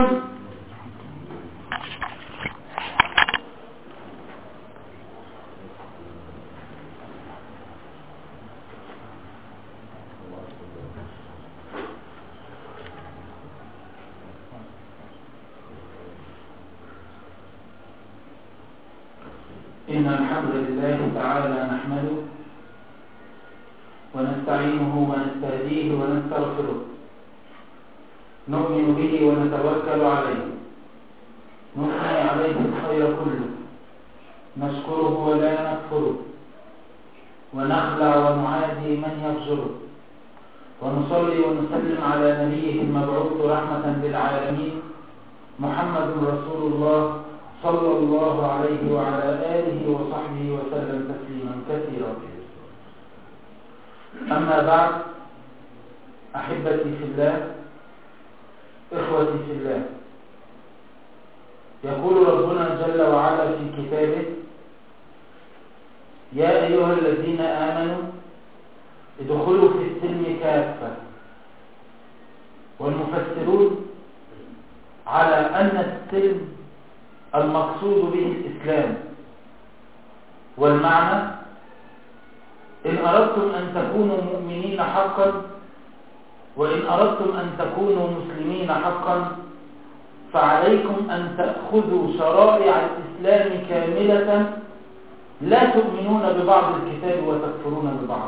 إن الحمد لله تعالى نحمده ونستعينه ونستهديه ونستغفره، نؤمن به ونتوكل عليه، نثني عليه الخير كله، نشكره ولا نكفره، ونخلع ونعادي من يفجره، ونصلي ونسلم على نبيه المبعوث رحمة للعالمين محمد رسول الله صلى الله عليه وعلى آله وصحبه وسلم تسليما كثيرا. أما بعد، أحبتي في الله، إخوتي في الله، يقول ربنا جل وعلا في كتابه: يا أيها الذين آمنوا ادخلوا في السلم كافة. والمفسرون على أن السلم المقصود به الإسلام، والمعنى: إن أردتم أن تكونوا مؤمنين حقا، وإن أردتم أن تكونوا مسلمين حقا، فعليكم أن تأخذوا شرائع الإسلام كاملة، لا تؤمنون ببعض الكتاب وتكفرون ببعض.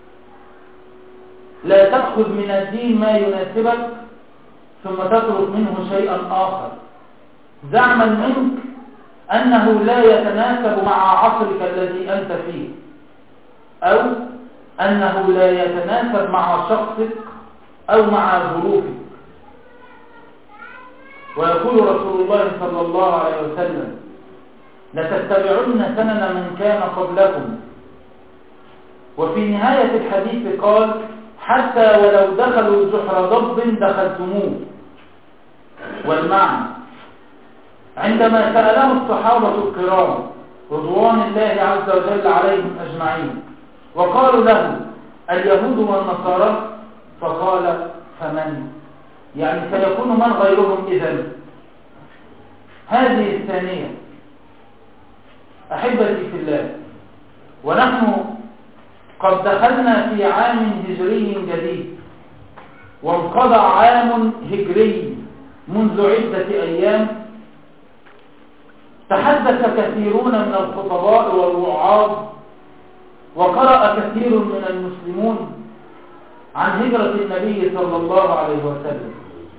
لا تأخذ من الدين ما يناسبك ثم تترك منه شيئا آخر زعما منك أنه لا يتناسب مع عصرك الذي أنت فيه، أو أنه لا يتناسب مع شخصك أو مع ظروفك. ويقول رسول الله صلى الله عليه وسلم: لتتبعن سنن من كان قبلكم. وفي نهاية الحديث قال: حتى ولو دخلوا جحر ضب دخلتموه. والمعنى: عندما سأله الصحابة الكرام رضوان الله عز وجل عليهم أجمعين وقالوا له: اليهود والنصارى؟ فقال: فمن؟ يعني سيكون من غيرهم إذن؟ هذه الثانية. أحبتي في الله، ونحن قد دخلنا في عام هجري جديد، وانقضى عام هجري منذ عدة أيام. تحدث كثيرون من الخطباء والوعاظ، وقرأ كثير من المسلمون عن هجرة النبي صلى الله عليه وسلم،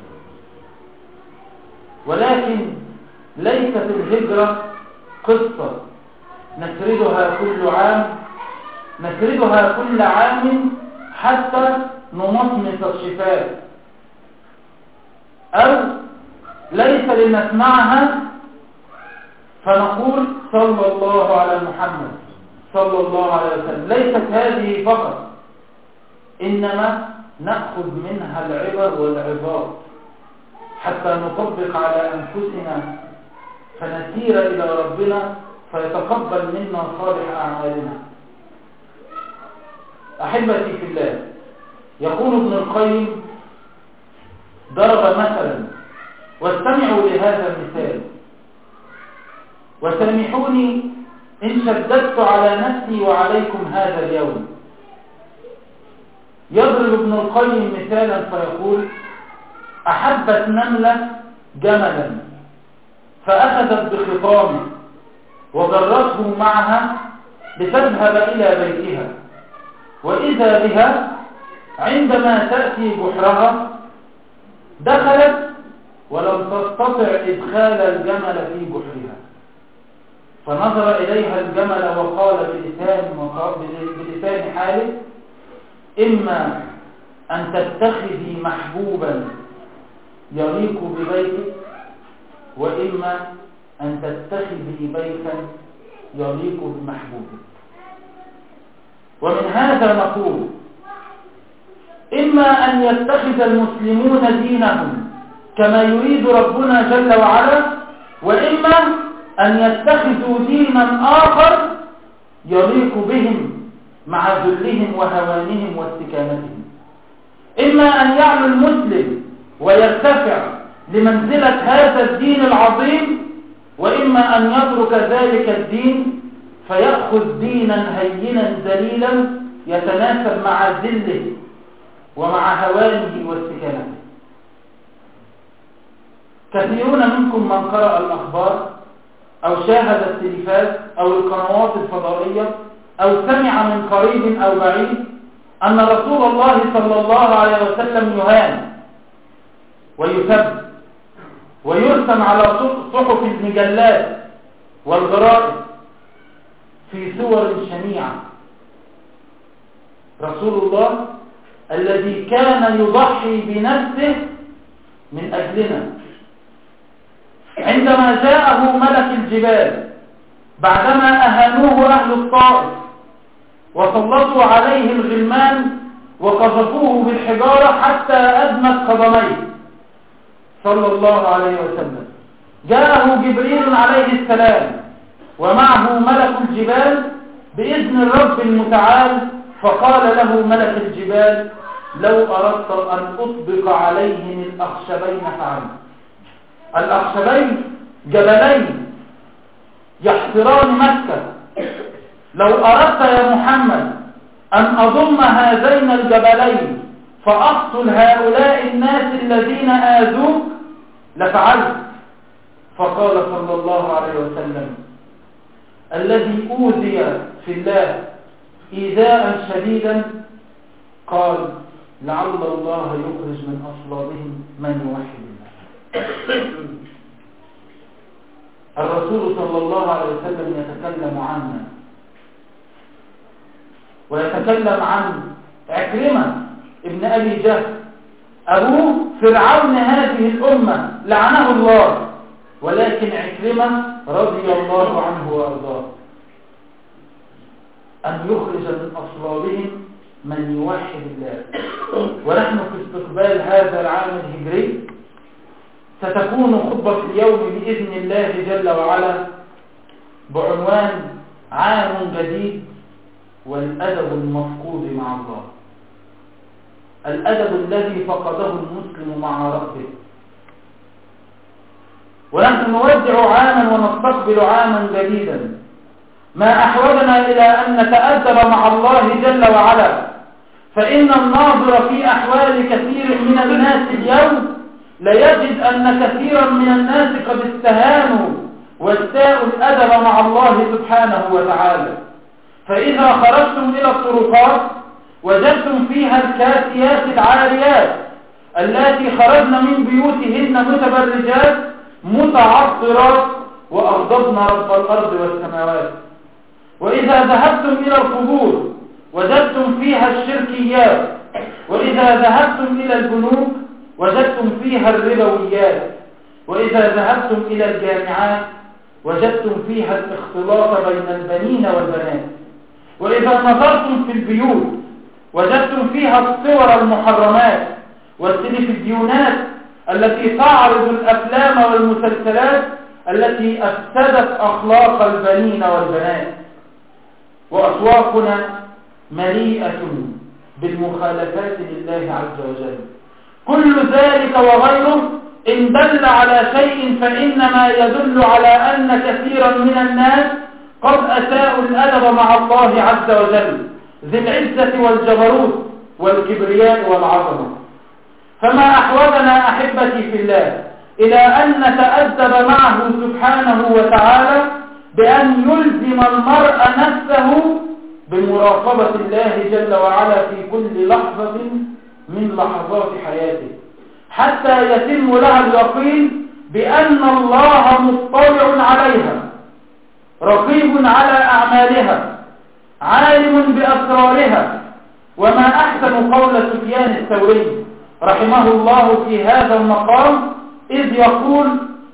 ولكن ليست الهجرة قصة نسردها كل عام حتى نمصمص الشفاه، أو ليس لنسمعها فنقول صلى الله على محمد صلى الله عليه وسلم. ليست هذه فقط، إنما نأخذ منها العبر والعظات حتى نطبق على أنفسنا فنسير إلى ربنا فيتقبل منا صالح أعمالنا. أحبتي في الله، يقول ابن القيم: ضرب مثلا، واستمعوا لهذا المثال، وسامحوني إن شددت على نفسي وعليكم هذا اليوم. يضرب ابن القيم مثالا فيقول: أحبت نملة جملا فأخذت بخطامه وجرته معها لتذهب إلى بيتها، وإذا بها عندما تأتي بحرها دخلت ولم تستطع إدخال الجمل في بحرها، فنظر إليها الجمل وقال بلسان حاله: إما أن تتخذي محبوبا يليق ببيتك، وإما أن تتخذي بيتا يليق بمحبوبك. ومن هذا نقول: إما أن يتخذ المسلمون دينهم كما يريد ربنا جل وعلا، وإما أن يتخذوا دينا آخر يليق بهم مع ذلهم وهوانهم واستكانتهم. إما أن يعلو المسلم ويرتفع لمنزلة هذا الدين العظيم، وإما أن يترك ذلك الدين فيأخذ دينا هينا ذليلا يتناسب مع ذله ومع هوانه واستكانته. كثيرون منكم من قرأ الأخبار أو شاهد التلفاز أو القنوات الفضائية أو سمع من قريب أو بعيد أن رسول الله صلى الله عليه وسلم يهان ويسب ويرسم على صحف المجلات والجرائد في صور شنيعة. رسول الله الذي كان يضحي بنفسه من أجلنا، عندما جاءه ملك الجبال بعدما أهانوه أهل الطائف وسلطوا عليه الغلمان وقذفوه بالحجارة حتى أدمت قدميه صلى الله عليه وسلم، جاءه جبريل عليه السلام ومعه ملك الجبال بإذن الرب المتعال، فقال له ملك الجبال: لو أردت أن أطبق عليهم الأخشبين فعلت. الأخشبين جبلين يحصران مكة، لو أردت يا محمد أن أضم هذين الجبلين فأقتل هؤلاء الناس الذين آذوك لفعلت. فقال صلى الله عليه وسلم: الذي أوذي في الله إيذاء شديدا قال: لعل الله يخرج من أصلابهم من يوحد الله. الرسول صلى الله عليه وسلم يتكلم عنا ويتكلم عن عكرمة ابن أبي جهل، أبوه فرعون هذه الأمة لعنه الله، ولكن عكرمة رضي الله عنه وأرضاه أن يخرج من أصلابهم من يوحد الله. ونحن في استقبال هذا العام الهجري ستكون خطبة اليوم بإذن الله جل وعلا بعنوان عام جديد والأدب المفقود مع الله، الأدب الذي فقده المسلم مع ربه. ونحن نودع عاما ونستقبل عاما جديدا، ما أحوجنا إلى أن نتأدب مع الله جل وعلا، فإن الناظر في أحوال كثير من الناس اليوم ليجد أن كثيرا من الناس قد استهانوا واستاءوا الأدب مع الله سبحانه وتعالى. فإذا خرجتم إلى الطرقات وجدتم فيها الكاسيات العاريات التي خرجن من بيوتهن متبرجات متعطرات وأغضبن رب الأرض والسماوات. وإذا ذهبتم إلى القبور وجدتم فيها الشركيات، وإذا ذهبتم إلى البنوك وجدتم فيها الربويات، وإذا ذهبتم إلى الجامعات وجدتم فيها الاختلاط بين البنين والبنات، وإذا نظرتم في البيوت وجدتم فيها الصور المحرمات والتلفزيونات التي تعرض الأفلام والمسلسلات التي أفسدت أخلاق البنين والبنات. وأسواقنا مليئة بالمخالفات لله عز وجل. كل ذلك وغيره إن دل على شيء فإنما يدل على أن كثيرا من الناس قد أساءوا الأدب مع الله عز وجل ذي العزة والجبروت والكبرياء والعظمة. فما أحوجنا أحبتي في الله إلى أن نتأدب معه سبحانه وتعالى بأن يلزم المرء نفسه بمراقبة الله جل وعلا في كل لحظة من لحظات حياته، حتى يتم لها اليقين بأن الله مطلع عليها، رقيب على أعمالها، عالم بأسرارها. وما أحسن قول سفيان الثوري رحمه الله في هذا المقام إذ يقول: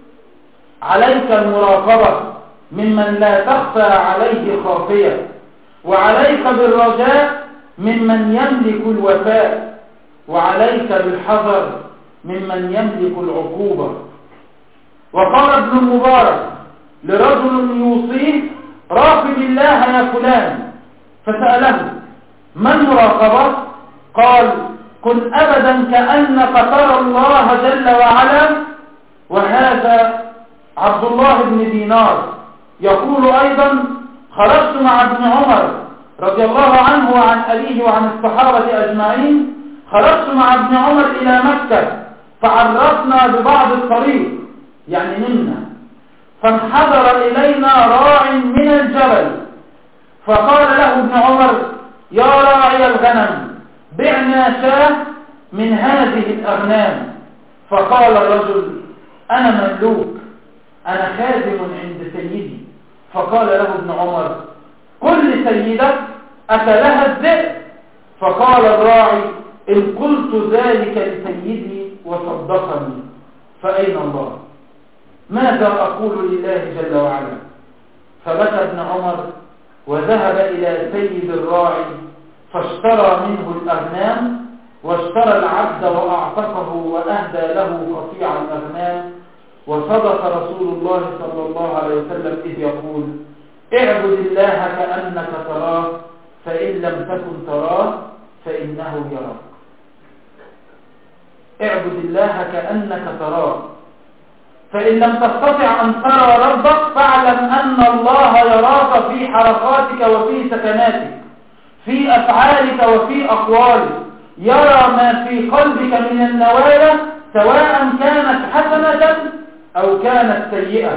عليك المراقبة ممن لا تخفى عليه خافية، وعليك بالرجاء ممن يملك الوفاء، وعليك بالحذر ممن يملك العقوبة. وقال ابن المبارك لرجل يوصيه: راقب الله يا فلان. فسأله: ما المراقبة؟ قال: كن أبدا كأنك ترى الله جل وعلا وهذا عبد الله بن دينار يقول أيضا: خرجت مع ابن عمر رضي الله عنه وعن أبيه وعن الصحابة أجمعين، خرجت مع ابن عمر إلى مكة فعرفنا ببعض الطريق، يعني منا، فانحدر إلينا راع من الجبل فقال له ابن عمر: يا راعي الغنم، بعنا شاة من هذه الأغنام. فقال الرجل: أنا مملوك، أنا خادم عند سيدي. فقال له ابن عمر: قل لسيدك أكلها الذئب. فقال الراعي: إن قلت ذلك لسيدي وصدقني فأين الله؟ ماذا أقول لله جل وعلا؟ فبكى ابن عمر وذهب إلى سيد الراعي فاشترى منه الأغنام، واشترى العبد وأعتقه وأهدى له قطيع الأغنام. وصدق رسول الله صلى الله عليه وسلم إذ يقول: اعبد الله كأنك تراه، فإن لم تكن تراه فإنه يراك. اعبد الله كأنك تراه، فإن لم تستطع أن ترى ربك فاعلم أن الله يراك في حركاتك وفي سكناتك، في أفعالك وفي أقوالك، يرى ما في قلبك من النوايا سواء كانت حسنة أو كانت سيئة.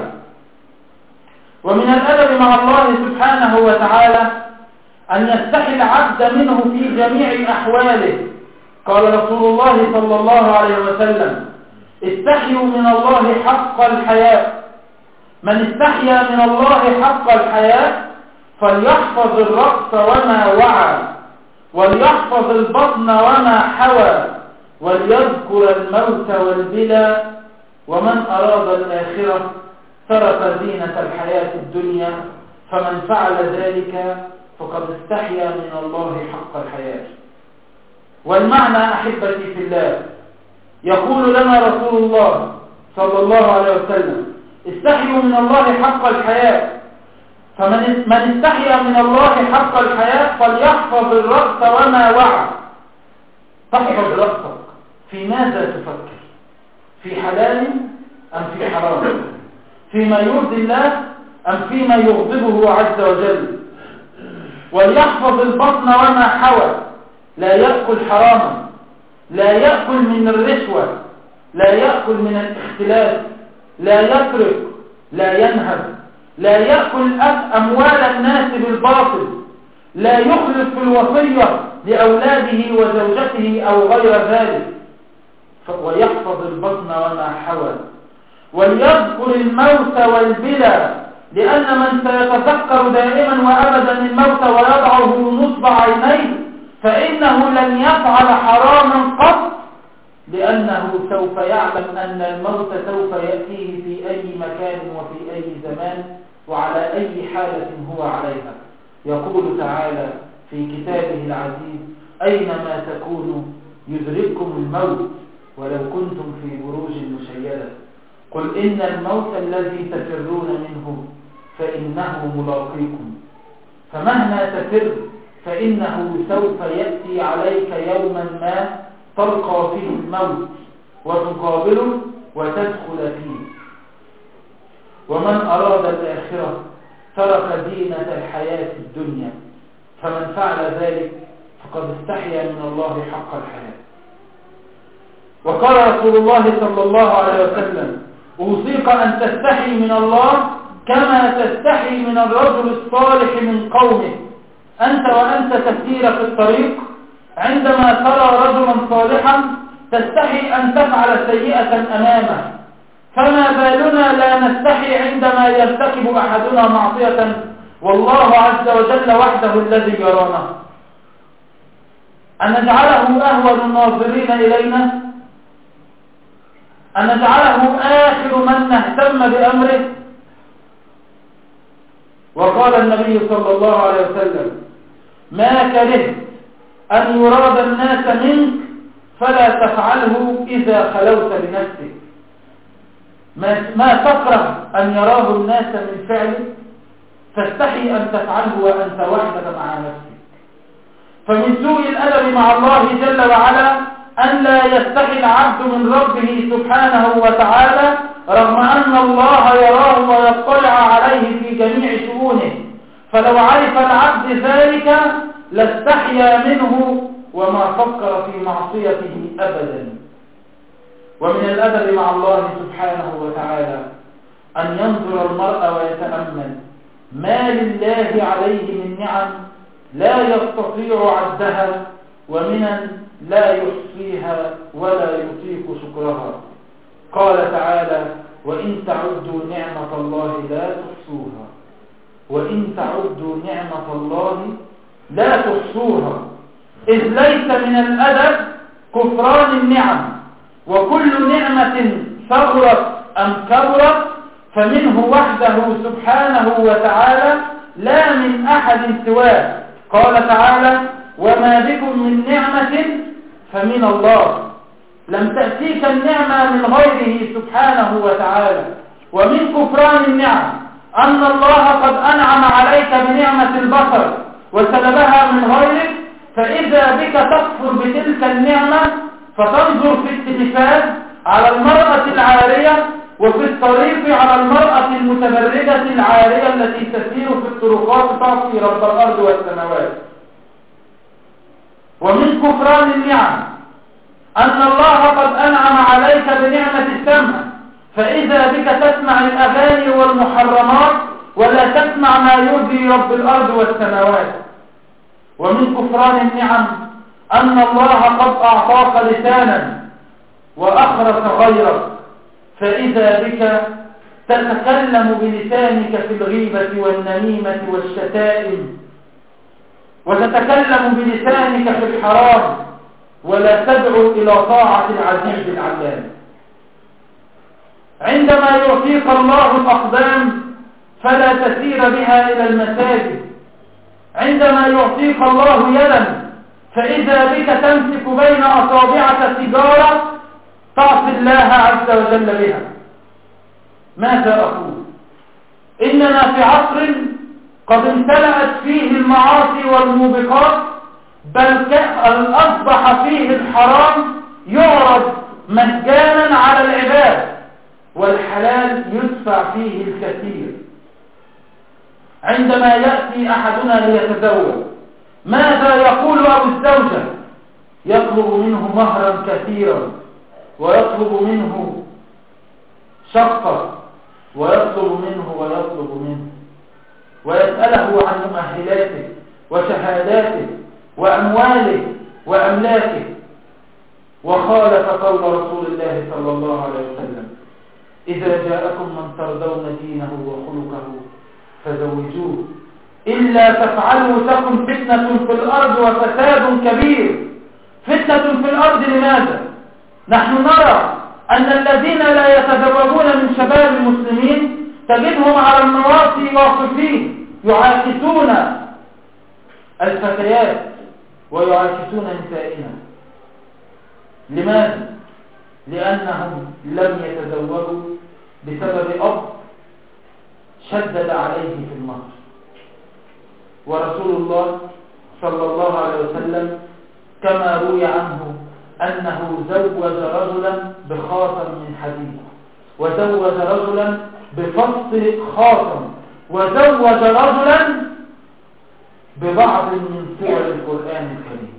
ومن الأدب مع الله سبحانه وتعالى أن يستحي العبد منه في جميع أحواله. قال رسول الله صلى الله عليه وسلم: استحيوا من الله حق الحياء. من استحيا من الله حق الحياء فليحفظ الرأس وما وعى، وليحفظ البطن وما حوى، وليذكر الموت والبلى. ومن أراد الآخرة ترك زينة الحياة الدنيا، فمن فعل ذلك فقد استحيا من الله حق الحياة. والمعنى أحبتي في الله، يقول لنا رسول الله صلى الله عليه وسلم: استحيوا من الله حق الحياة. فمن استحيا من الله حق الحياة فليحفظ الرأس وما وعى. تحفظ رأسك في ماذا تفكر، في حلال أم في حرام، فيما يرضي الله أم فيما يغضبه عز وجل. وليحفظ البطن وما حوى، لا يأكل حراما، لا يأكل من الرشوة، لا يأكل من الاختلاف، لا يسرق، لا ينهب، لا يأكل أموال الناس بالباطل، لا يخلف في الوصية لأولاده وزوجته أو غير ذلك. ويحفظ البطن وما حوى، وليذكر الموت والبلى، لأن من سيتذكر دائما وأبدا الموت ويضعه نصب عينيه فإنه لن يفعل حراما قط، لأنه سوف يعلم أن الموت سوف يأتيه في أي مكان وفي أي زمان وعلى أي حالة هو عليها. يقول تعالى في كتابه العزيز: أينما تكونوا يدرككم الموت ولو كنتم في بروج مشيدة، قل إن الموت الذي تفرون منه فإنه ملاقيكم. فمهما تفر فإنه سوف يأتي عليك يوما ما تلقى فيه الموت وتقابله وتدخل فيه. ومن أراد الآخرة ترك زينة الحياة الدنيا، فمن فعل ذلك فقد استحيا من الله حق الحياة. وقال رسول الله صلى الله عليه وسلم: أوصيك أن تستحي من الله كما تستحي من الرجل الصالح من قومه. أنت وأنت تسير في الطريق عندما ترى رجلا صالحا تستحي أن تفعل سيئة أمامه، فما بالنا لا نستحي عندما يرتكب أحدنا معصية والله عز وجل وحده الذي يرانا؟ أن نجعله أهون الناظرين إلينا؟ أن نجعله آخر من نهتم بأمره؟ وقال النبي صلى الله عليه وسلم: ما كرهت أن يراد الناس منك فلا تفعله إذا خلوت بنفسك. ما تكره أن يراه الناس من فعله فاستحي أن تفعله وأنت وحدك مع نفسك. فمن سوء الأدب مع الله جل وعلا أن لا يستحي العبد من ربه سبحانه وتعالى رغم أن الله يراه ويطلع عليه في جميع شؤونه، فلو عرف العبد ذلك لاستحيا منه وما فكر في معصيته أبدا. ومن الأدب مع الله سبحانه وتعالى أن ينظر المرء ويتأمل ما لله عليه من نعم لا يستطيع عدها، ومن لا يحصيها ولا يطيق شكرها. قال تعالى: وإن تعدوا نعمة الله لا تحصوها، وإن تعدوا نعمة الله لا تحصوها، إذ ليس من الأدب كفران النعم، وكل نعمة صغرت أم كبرت فمنه وحده سبحانه وتعالى لا من أحد سواه. قال تعالى: وما بكم من نعمة فمن الله. لم تأتيك النعمة من غيره سبحانه وتعالى. ومن كفران النعم أن الله قد أنعم عليك بنعمة البصر وسلبها من غيرك، فإذا بك تكفر بتلك النعمة فتنظر في التلفاز على المرأة العارية وفي الطريق على المرأة المتبرجة العارية التي تسير في الطرقات تعصي رب الأرض والسماوات. ومن كفران النعم أن الله قد أنعم عليك بنعمة السمع، فإذا بك تسمع الأغاني والمحرمات ولا تسمع ما يرضي رب الأرض والسماوات. ومن كفران النعم أن الله قد أعطاك لسانا وأخرس غيرك، فإذا بك تتكلم بلسانك في الغيبة والنميمة والشتائم، وتتكلم بلسانك في الحرام، ولا تدعو إلى طاعة العزيز العلام. عندما يعطيك الله الأقدام فلا تسير بها إلى المساجد، عندما يعطيك الله يدا فإذا بك تمسك بين أصابعك سيجارة تعصي الله عز وجل بها. ماذا أقول؟ إننا في عصر قد امتلأت فيه المعاصي والموبقات، بل أصبح فيه الحرام يعرض مجانا على العباد، والحلال يدفع فيه الكثير. عندما يأتي أحدنا ليتزوج ماذا يقول أبو الزوجة؟ يطلب منه مهرا كثيرا، ويطلب منه شقة، ويطلب منه ويسأله عن مؤهلاته وشهاداته وأمواله وأملاكه. وخالف قول رسول الله صلى الله عليه وسلم: إذا جاءكم من ترضون دينه وخلقه فزوجوه، إلا تفعلوا تكن فتنة في الأرض وفساد كبير. فتنة في الأرض لماذا؟ نحن نرى أن الذين لا يتزوجون من شباب المسلمين تجدهم على النواصي واقفين يعاكسون الفتيات ويعاكسون نسائنا. لماذا؟ لأنهم لم يتزوجوا بسبب أب شدد عليه في المهر. ورسول الله صلى الله عليه وسلم كما روي عنه أنه زوج رجلا بخاتم من حديد، وزوج رجلا بفصل خاتم، وزوج رجلا ببعض من سور القرآن الكريم.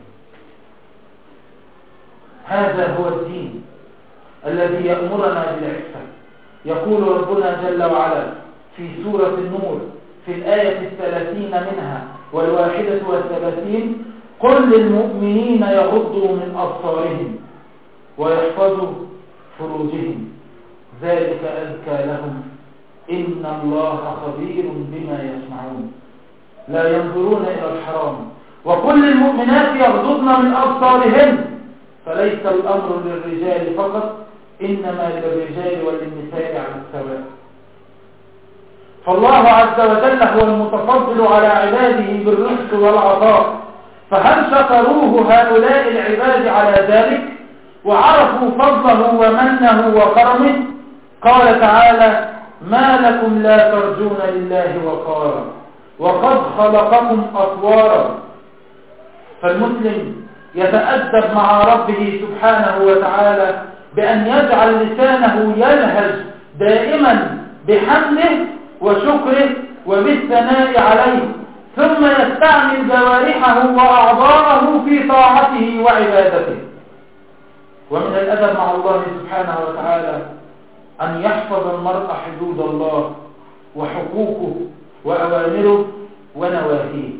هذا هو الدين الذي يأمرنا بالعفة. يقول ربنا جل وعلا في سورة النور في الآية 30 منها والواحدة 31: قل للمؤمنين يغضوا من أبصارهم ويحفظوا فروجهم ذلك أزكى لهم إن الله خبير بما يصنعون. لا ينظرون إلى الحرام. وكل المؤمنات يغضضن من أبصارهن، فليس الأمر للرجال فقط، إنما للرجال وللنساء على السواء. فالله عز وجل هو المتفضل على عباده بالرزق والعطاء، فهل شكروه هؤلاء العباد على ذلك وعرفوا فضله ومنه وكرمه؟ قال تعالى: ما لكم لا ترجون لله وقارا وقد خلقكم أطوارا. فالمسلم يتأدب مع ربه سبحانه وتعالى بأن يجعل لسانه يلهج دائما بحمده وشكره وبالثناء عليه، ثم يستعمل جوارحه وأعضاءه في طاعته وعبادته. ومن الأدب مع الله سبحانه وتعالى أن يحفظ المرء حدود الله وحقوقه وأوامره ونواهيه،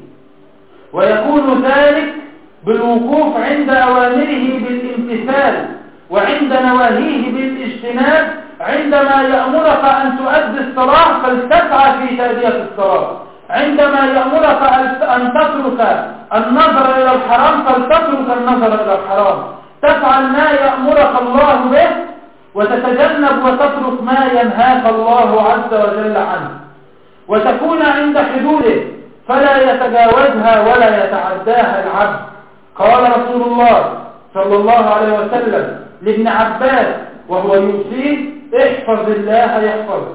ويكون ذلك بالوقوف عند أوامره بالامتثال وعند نواهيه بالاجتناب. عندما يأمرك أن تؤدي الصلاة فلتسعى في تأدية الصلاة، عندما يأمرك أن تترك النظر إلى الحرام فلتترك النظر إلى الحرام، تفعل ما يأمرك الله به وتتجنب وتترك ما ينهاك الله عز وجل عنه، وتكون عند حدوده فلا يتجاوزها ولا يتعداها العبد. قال رسول الله صلى الله عليه وسلم لابن عباس وهو يوصيه: احفظ الله يحفظك،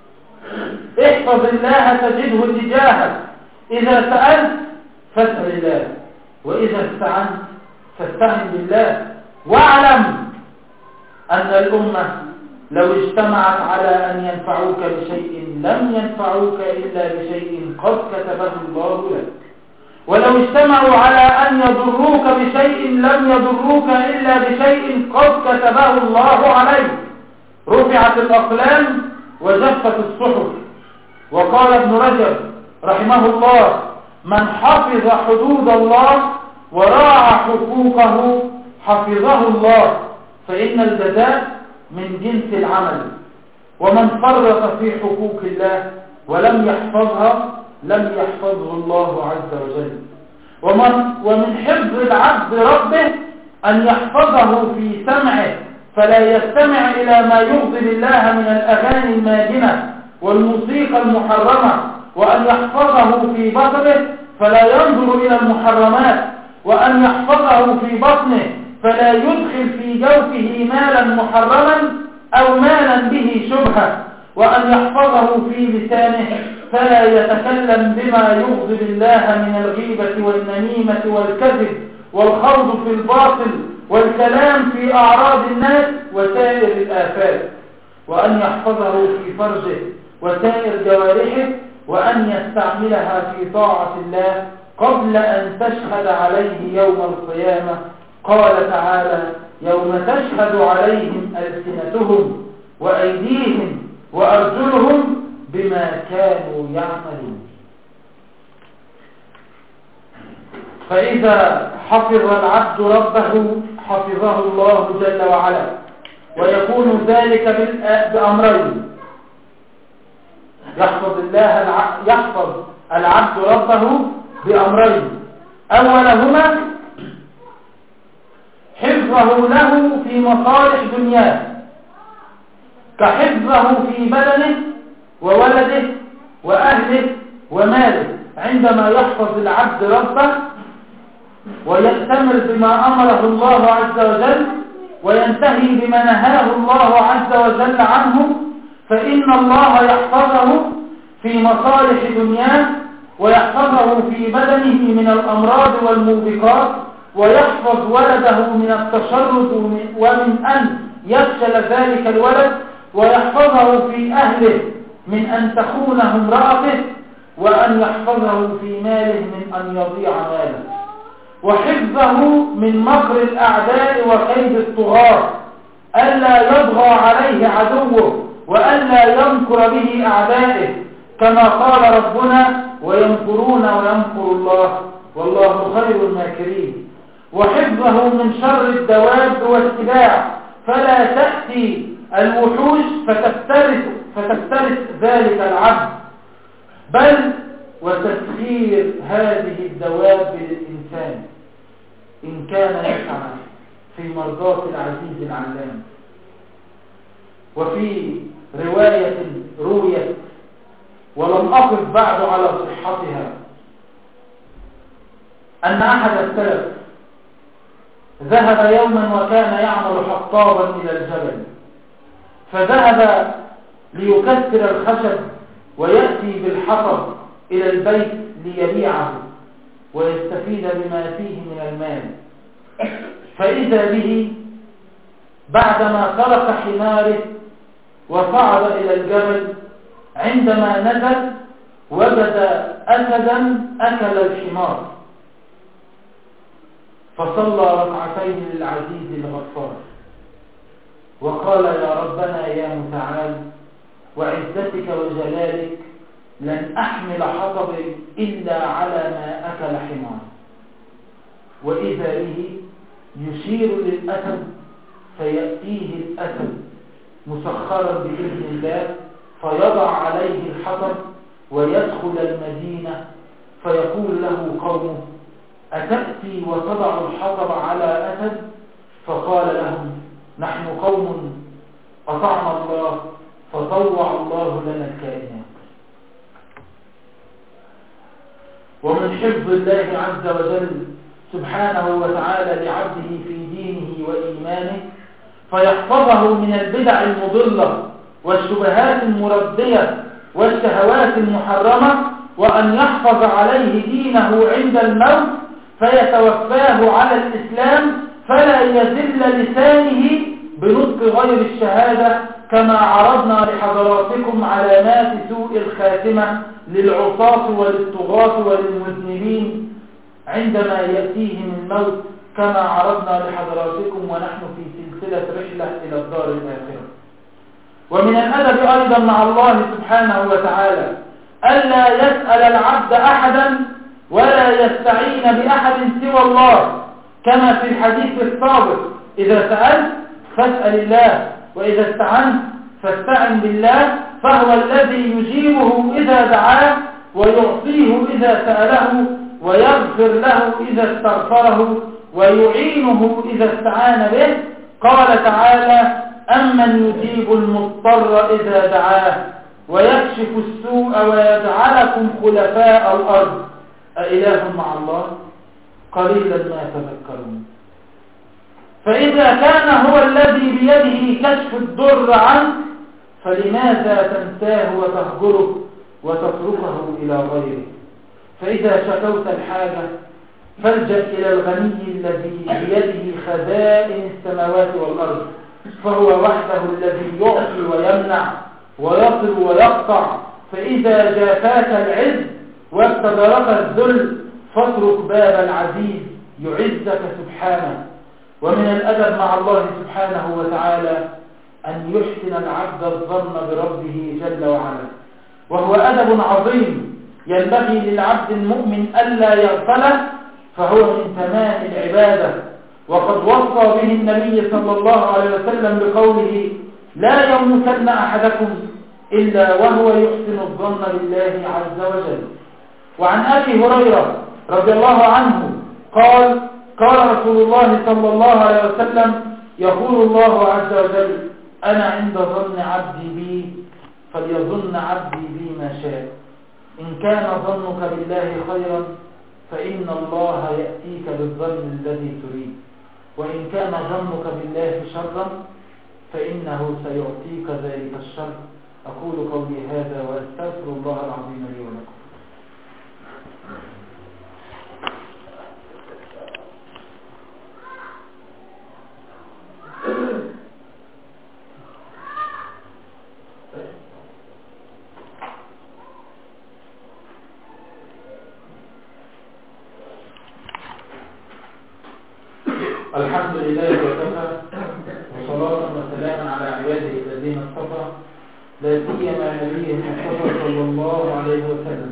احفظ الله تجده تجاهك، إذا سألت فاسأل الله، وإذا استعنت فاستعن بالله. واعلم أن الأمة لو اجتمعت على أن ينفعوك بشيء لم ينفعوك إلا بشيء قد كتبه الله لك، ولو اجتمعوا على أن يضروك بشيء لم يضروك إلا بشيء قد كتبه الله عليك. رفعت الأقلام وجفت الصحف. وقال ابن رجب رحمه الله: من حفظ حدود الله وراعى حقوقه حفظه الله، فإن الجزاء من جنس العمل. ومن فرط في حقوق الله ولم يحفظها لم يحفظه الله عز وجل. ومن حفظ العبد ربه أن يحفظه في سمعه فلا يستمع إلى ما يغضب الله من الأغاني الماجنة والموسيقى المحرمة، وأن يحفظه في بصره فلا ينظر إلى المحرمات، وأن يحفظه في بطنه فلا يدخل في جوفه مالا محرما أو مالا به شبهة، وأن يحفظه في لسانه فلا يتكلم بما يغضب الله من الغيبة والنميمة والكذب والخوض في الباطل والكلام في أعراض الناس وسائر الآفات، وأن يحفظه في فرجه وسائر جوارحه، وأن يستعملها في طاعة الله قبل أن تشهد عليه يوم القيامة. قال تعالى: يوم تشهد عليهم ألسنتهم وأيديهم وأرجلهم بما كانوا يعملون. فإذا حفظ العبد ربه حفظه الله جل وعلا، ويكون ذلك بأمرين: يحفظ العبد ربه بأمرين، أولهما حفظه له في مصالح دنياه، كحفظه في بدنه وولده وأهله وماله. عندما يحفظ العبد ربه ويأتمر بما أمره الله عز وجل وينتهي بما نهاه الله عز وجل عنه، فإن الله يحفظه في مصالح دنياه ويحفظه في بدنه من الأمراض والموبقات، ويحفظ ولده من التشرد ومن أن يفشل ذلك الولد، ويحفظه في أهله من أن تخونه امرأته، وأن يحفظه في ماله من أن يضيع ماله، وحفظه من مكر الأعداء وكيد الطغاة، ألا يطغى عليه عدوه وألا يمكر به أعدائه، كما قال ربنا: ويمكرون ويمكر الله والله خير الماكرين. وحفظه من شر الدواب والسباع، فلا تأتي الوحوش فتفترس ذلك العبد، بل وتسخير هذه الدواب للإنسان إن كان يسعى في مرضاة العزيز العلام. وفي رواية رويت ولم أقف بعد على صحتها أن أحد السلف ذهب يوما وكان يعمل حطابا إلى الجبل، فذهب ليكسر الخشب ويأتي بالحطب إلى البيت ليبيعه ويستفيد بما فيه من المال. فإذا به بعدما ترك حماره وصعد إلى الجبل. عندما نزل وجد أسدا أكل الحمار، فصلى ركعتين للعزيز الغفار وقال: يا ربنا يا متعال، وعزتك وجلالك لن أحمل حطبي إلا على ما أكل حمار. وإذا به يشير للأسد فيأتيه الأسد مسخرا بإذن الله، فيضع عليه الحطب ويدخل المدينة، فيقول له قومه: أتأتي وتضع الحطب على أسد؟ فقال لهم: نحن قوم أطعنا الله فطوع الله لنا الكائنات. ومن حفظ الله عز وجل سبحانه وتعالى لعبده في دينه وإيمانه فيحفظه من البدع المضلة والشبهات المردية والشهوات المحرمة، وأن يحفظ عليه دينه عند الموت فيتوفاه على الإسلام، فلا يزل لسانه بنطق غير الشهادة، كما عرضنا لحضراتكم علامات سوء الخاتمة للعصاة وللطغاة وللمذنبين عندما يأتيهم الموت، كما عرضنا لحضراتكم ونحن في سلسلة رحلة إلى الدار الآخرة. ومن الأدب أيضا مع الله سبحانه وتعالى ألا يسأل العبد أحدا ولا يستعين بأحد سوى الله، كما في الحديث السابق: إذا سألت فاسأل الله، وإذا استعنت فاستعن بالله، فهو الذي يجيبه إذا دعاه، ويعطيه إذا سأله، ويغفر له إذا استغفره، ويعينه إذا استعان به. قال تعالى: أمن يجيب المضطر إذا دعاه ويكشف السوء ويجعلكم خلفاء الأرض أإله مع الله قليلا ما تذكرون. فإذا كان هو الذي بيده كشف الضر عنك، فلماذا تنساه وتهجره وتتركه إلى غيره؟ فإذا شكوت الحاجة فالجأ إلى الغني الذي بيده خزائن السماوات والأرض، فهو وحده الذي يعطي ويمنع ويصل ويقطع. فإذا جافاك العز واستدرك الذل فاترك باب العزيز يعزك سبحانه. ومن الأدب مع الله سبحانه وتعالى أن يحسن العبد الظن بربه جل وعلا، وهو أدب عظيم ينبغي للعبد المؤمن ألا يغفله، فهو من تمام العبادة. وقد وصى به النبي صلى الله عليه وسلم بقوله: لا يموتن أحدكم إلا وهو يحسن الظن بالله عز وجل. وعن أبي هريرة رضي الله عنه قال: قال رسول الله صلى الله عليه وسلم: يقول الله عز وجل: أنا عند ظن عبدي بي فليظن عبدي بي ما شاء، إن كان ظنك بالله خيرا فإن الله يأتيك بالظن الذي تريد، وإن كان ظنك بالله شرا فإنه سيعطيك ذلك الشر. أقول قولي هذا وأستغفر الله العظيم لي ولكم. الحمد لله وكفى، وصلاة وسلاما على عباده الذين اصطفى، لا سيما نبيه المصطفى صلى الله عليه وسلم.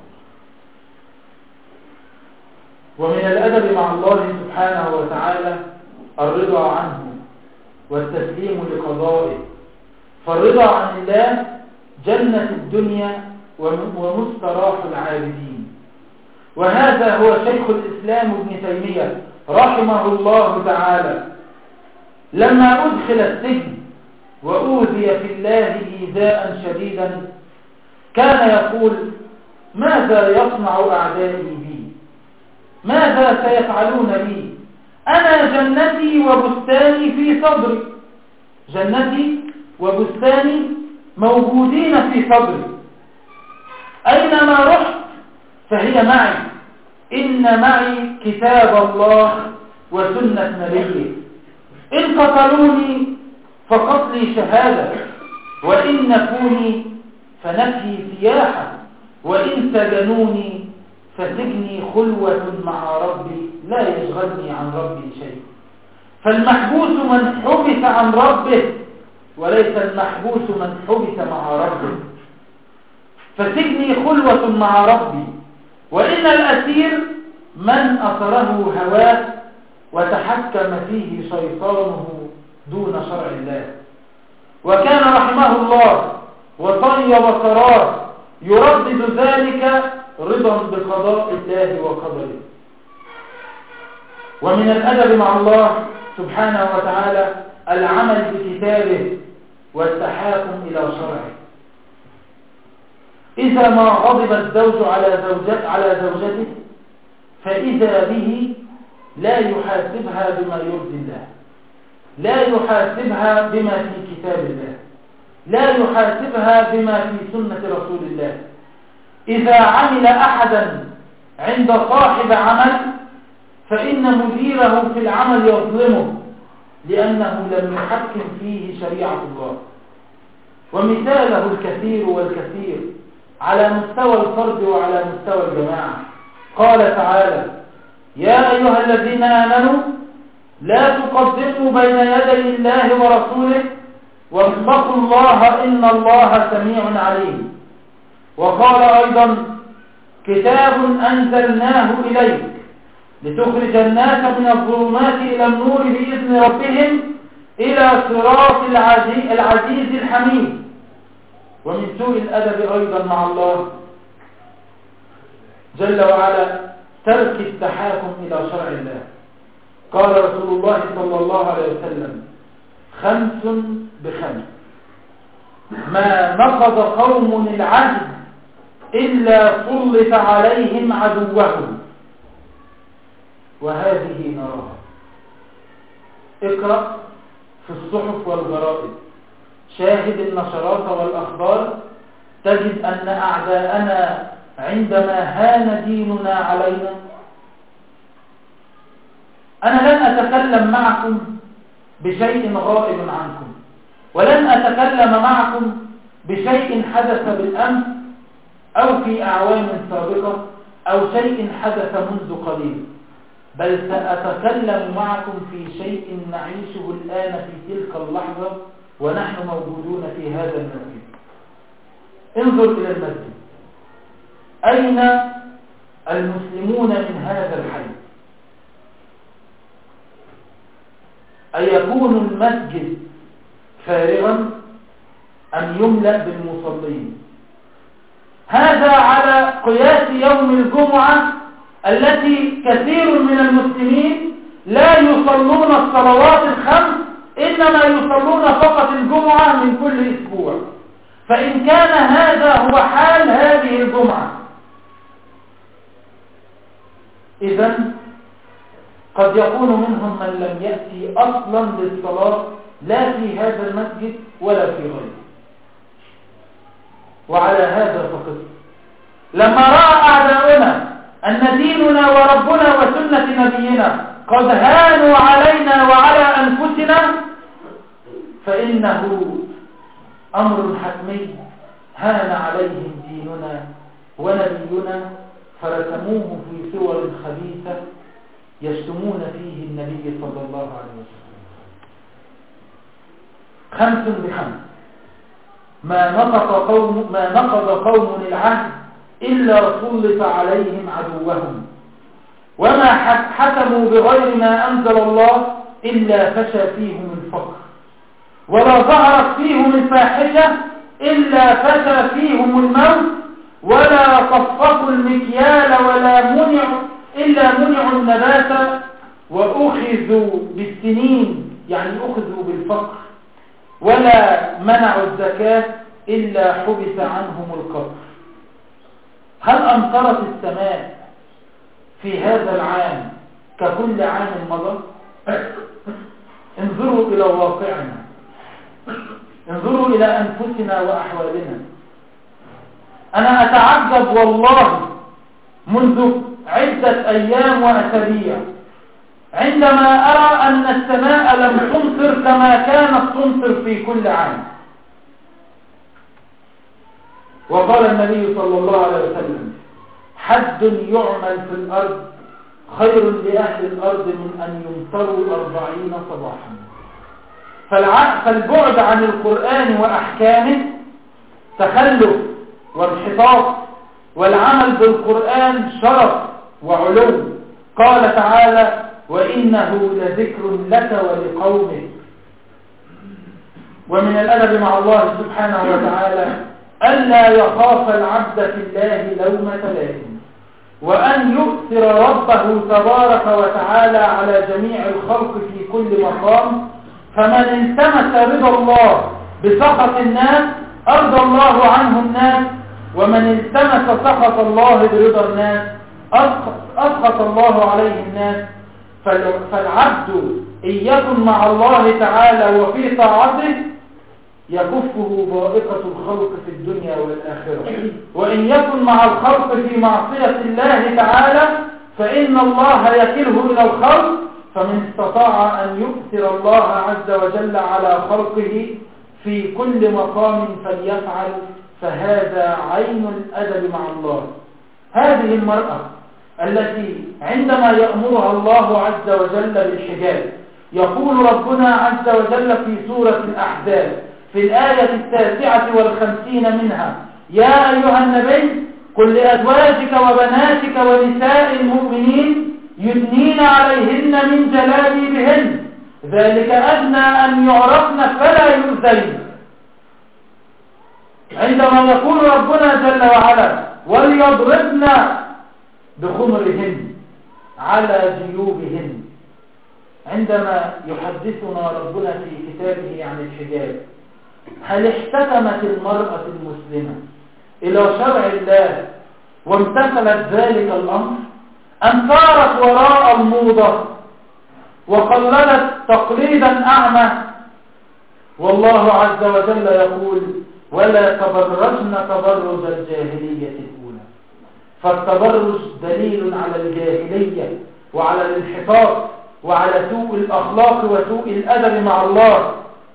ومن الأدب مع الله سبحانه وتعالى الرضا عنه والتسليم لقضائه، فالرضا عن الله جنة الدنيا ومستراح العابدين. وهذا هو شيخ الإسلام ابن تيمية رحمه الله تعالى لما أدخل السجن وأوذي في الله إيذاء شديدا كان يقول: ماذا يصنع أعدائي بي؟ ماذا سيفعلون بي؟ أنا جنتي وبستاني في صدري، جنتي وبستاني موجودين في صدري، أينما رحت فهي معي، إن معي كتاب الله وسنة نبيه، إن قتلوني فقتلي شهادة، وإن نفوني فنفي سياحة، وإن سجنوني فسجني خلوة مع ربي لا يشغلني عن ربي شيء. فالمحبوس من حبس عن ربه وليس المحبوس من حبس مع ربه. فسجني خلوة مع ربي، وإن الأسير من أثره هواه وتحكم فيه شيطانه دون شرع الله. وكان رحمه الله وطيب قرار يردد ذلك رضا بقضاء الله وقدره. ومن الأدب مع الله سبحانه وتعالى العمل بكتابه والتحاكم إلى شرعه. إذا ما غضب الزوج على زوجته فإذا به لا يحاسبها بما يرضي الله، لا يحاسبها بما في كتاب الله، لا يحاسبها بما في سنة رسول الله. إذا عمل أحدا عند صاحب عمل فإن مديره في العمل يظلمه لأنه لم يحكم فيه شريعة الله. ومثاله الكثير والكثير على مستوى الفرد وعلى مستوى الجماعة. قال تعالى: يا أيها الذين آمنوا لا تقدموا بين يدي الله ورسوله واتقوا الله إن الله سميع عليم. وقال أيضا: كتاب أنزلناه إليك لتخرج الناس من الظلمات إلى النور بإذن ربهم إلى صراط العزيز الحميد. ومن سوء الأدب أيضا مع الله جل وعلا ترك التحاكم إلى شرع الله. قال رسول الله صلى الله عليه وسلم: 5 ب5 ما نقض قوم العهد إلا سلط عليهم عدوهم. وهذه نراها. اقرأ في الصحف والجرائد، شاهد النشرات والأخبار، تجد أن أعداءنا عندما هان ديننا علينا. أنا لن أتكلم معكم بشيء غائب عنكم، ولن أتكلم معكم بشيء حدث بالأمس أو في أعوام سابقة أو شيء حدث منذ قليل، بل سأتكلم معكم في شيء نعيشه الآن في تلك اللحظة ونحن موجودون في هذا المسجد. انظر إلى المسجد، أين المسلمون من هذا الحي؟ أيكون المسجد فارغا أم يملأ بالمصلين؟ هذا على قياس يوم الجمعة التي كثير من المسلمين لا يصلون الصلوات الخمس، إنما يصلون فقط الجمعة من كل أسبوع. فإن كان هذا هو حال هذه الجمعة، إذن قد يكون منهم من لم يأتي أصلا للصلاة لا في هذا المسجد ولا في غيره. وعلى هذا فقط لما رأى أعداؤنا أن ديننا وربنا وسنة نبينا قد هانوا علينا وعلى أنفسنا، فإنه أمر حتمي، هان عليهم ديننا ونبينا فرسموه في صور خبيثة يشتمون فيه النبي صلى الله عليه وسلم. 5 ب5 ما نقض قوم العهد إلا سلط عليهم عدوهم، وما حكموا بغير ما أنزل الله إلا فشى فيهم الفقر، ولا ظهرت فيهم الفاحشة إلا فشى فيهم الموت، ولا طفقوا المكيال ولا منعوا النبات، وأخذوا بالسنين يعني أخذوا بالفقر، ولا منعوا الزكاة إلا حبس عنهم القطر. هل أمطرت السماء في هذا العام ككل عام مضى؟ انظروا إلى واقعنا، انظروا إلى أنفسنا وأحوالنا. أنا أتعجب والله منذ عدة أيام وأسابيع عندما أرى أن السماء لم تمطر كما كانت تمطر في كل عام. وقال النبي صلى الله عليه وسلم: حد يعمل في الأرض خير لأهل الأرض من أن يمطروا 40 صباحا. فالبعد عن القرآن وأحكامه تخلف وانحطاط، والعمل بالقرآن شرف وعلو. قال تعالى: وإنه لذكر لك ولقومك. ومن الأدب مع الله سبحانه وتعالى ألا يخاف العبد في الله لومة لائم، وأن يؤثر ربه تبارك وتعالى على جميع الخلق في كل مقام. فمن التمس رضا الله بسخط الناس أرضى الله عنه الناس، ومن التمس سخط الله برضا الناس أسخط الله عليه الناس. فالعبد إن يكن مع الله تعالى وفي طاعته يكفه ضائقة الخلق في الدنيا والآخرة، وإن يكن مع الخلق في معصية الله تعالى فإن الله يكله إلى الخلق. فمن استطاع أن يؤثر الله عز وجل على خلقه في كل مقام فليفعل، فهذا عين الأدب مع الله. هذه المرأة التي عندما يأمرها الله عز وجل بالحجاب يقول ربنا عز وجل في سورة الأحزاب في الآية 59 منها: يا أيها النبي قل لأزواجك وبناتك ونساء المؤمنين يدنين عليهن من جلابيبهن ذلك أدنى أن يعرفن فلا يؤذين. عندما يقول ربنا جل وعلا: وليضربن بخمرهن على جيوبهن، عندما يحدثنا ربنا في كتابه عن الحجاب، هل احتكمت المرأة المسلمة إلى شرع الله وامتثلت ذلك الأمر، أم صارت وراء الموضة وقلدت تقليدا أعمى؟ والله عز وجل يقول: ولا تبرجن تبرج الجاهلية الأولى. فالتبرج دليل على الجاهلية وعلى الانحطاط وعلى سوء الأخلاق وسوء الأدب مع الله،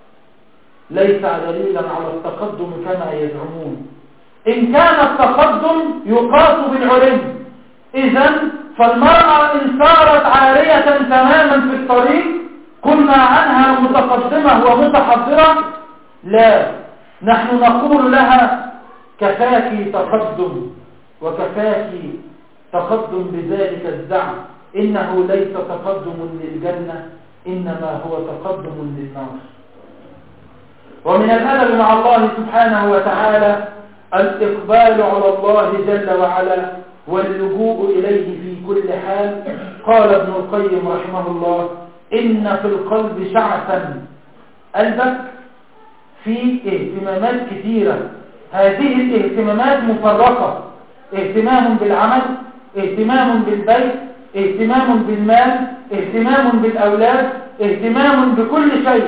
ليس دليلا على التقدم كما يزعمون. إن كان التقدم يقاس بالعلم، إذن فالمرأة إن صارت عارية تماما في الطريق قلنا عنها متقدمة ومتحضرة؟ لا، نحن نقول لها: كفاك تقدم، وكفاك تقدم بذلك الزعم، إنه ليس تقدم للجنة، إنما هو تقدم للنار. ومن الأدب مع الله سبحانه وتعالى الإقبال على الله جل وعلا واللجوء إليه في كل حال. قال ابن القيم رحمه الله: إن في القلب شعثا، قلبك في اهتمامات كثيرة، هذه الاهتمامات مفرقة: اهتمام بالعمل، اهتمام بالبيت، اهتمام بالمال، اهتمام بالأولاد، اهتمام بكل شيء،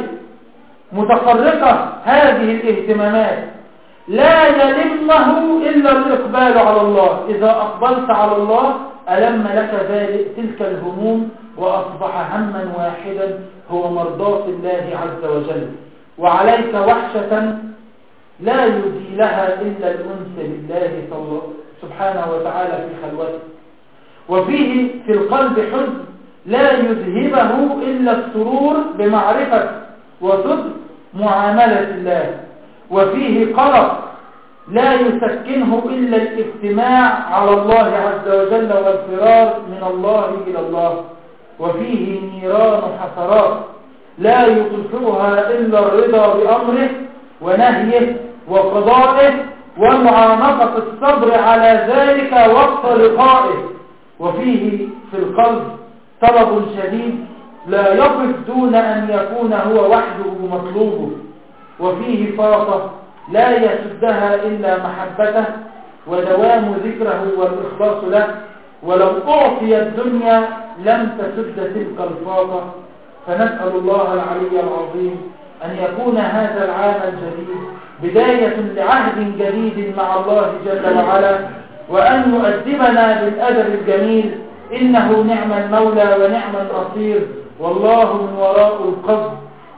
متفرقة هذه الاهتمامات، لا يلمه إلا الإقبال على الله. إذا أقبلت على الله ألم لك ذلك تلك الهموم، وأصبح هما واحدا هو مرضاة الله عز وجل، وعليك وحشة لا يزيلها إلا الأنس بالله سبحانه وتعالى في خلوته. وفيه في القلب حزن لا يذهبه إلا السرور بمعرفة وصدق معاملة الله. وفيه قلق لا يسكنه إلا الاجتماع على الله عز وجل والفرار من الله إلى الله. وفيه نيران حسرات لا يطفئها إلا الرضا بأمره ونهيه وقضائه ومعانقة الصبر على ذلك وقت لقائه. وفيه في القلب طلب شديد لا يقف دون أن يكون هو وحده مطلوبه. وفيه طاقة لا يسدها إلا محبته ودوام ذكره والإخلاص له، ولو أعطي الدنيا لم تسد تلك الطاقة. فنسأل الله العلي العظيم أن يكون هذا العام الجديد بداية لعهد جديد مع الله جل وعلا، وأن يؤدبنا بالأدب الجميل، إنه نعم المولى ونعم النصير، والله من وراء القبض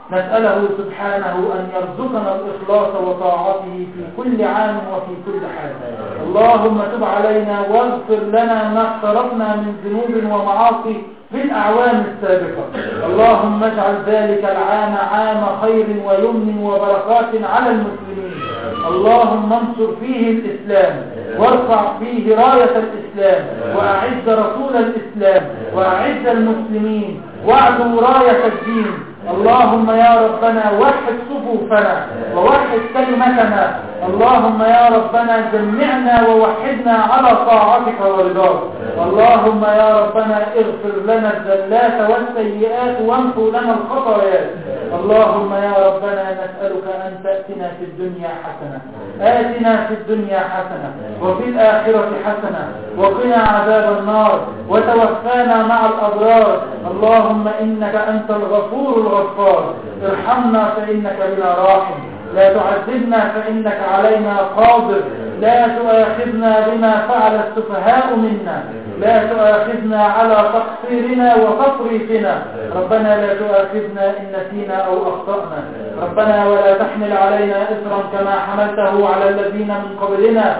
نسأله سبحانه أن يرزقنا الإخلاص وطاعته في كل عام وفي كل حال. اللهم تب علينا واغفر لنا ما اقترفنا من ذنوب ومعاصي بالأعوام السابقة. اللهم اجعل ذلك العام عام خير ويمن وبركات على المسلمين. اللهم انصر فيه الإسلام وارفع فيه راية الإسلام وأعز رسول الإسلام وأعز المسلمين واعلو راية الدين. اللهم يا ربنا وحد صفوفنا ووحد كلمتنا. اللهم يا ربنا جمعنا ووحدنا على طاعتك ورضاك. اللهم يا ربنا اغفر لنا الزلات والسيئات وامحو لنا الخطايات. اللهم يا ربنا نسألك أن تأتنا في الدنيا حسنة، آتنا في الدنيا حسنة وفي الآخرة حسنة وقنا عذاب النار وتوفانا مع الأبرار. اللهم إنك أنت الغفور الغفار، ارحمنا فإنك بنا راحم، لا تعذبنا فإنك علينا قادر، لا تؤاخذنا بما فعل السفهاء منا، لا تؤاخذنا على تقصيرنا وتفريطنا. ربنا لا تؤاخذنا إن نسينا أو أخطأنا. ربنا ولا تحمل علينا إصرا كما حملته على الذين من قبلنا.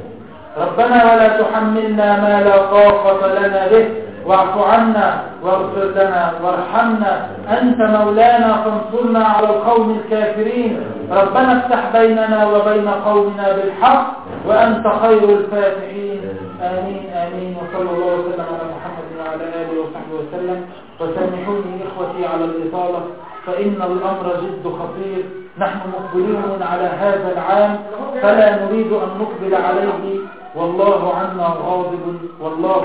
ربنا ولا تحملنا ما لا طاقة لنا به. واعف عنا واغفر لنا وارحمنا، أنت مولانا فانصرنا على القوم الكافرين. ربنا افتح بيننا وبين قومنا بالحق وأنت خير الفاتحين. آمين آمين. وصلى الله وسلم على محمد وعلى آله وصحبه وسلم. وسامحوني إخوتي على الإطالة فإن الأمر جد خطير. نحن مقبلون على هذا العام فلا نريد أن نقبل عليه والله عنا غاضب. والله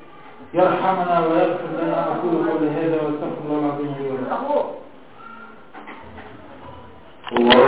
يرحمنا ويغفر لنا. أقول قولي هذا واستغفر الله العظيم لي ولكم.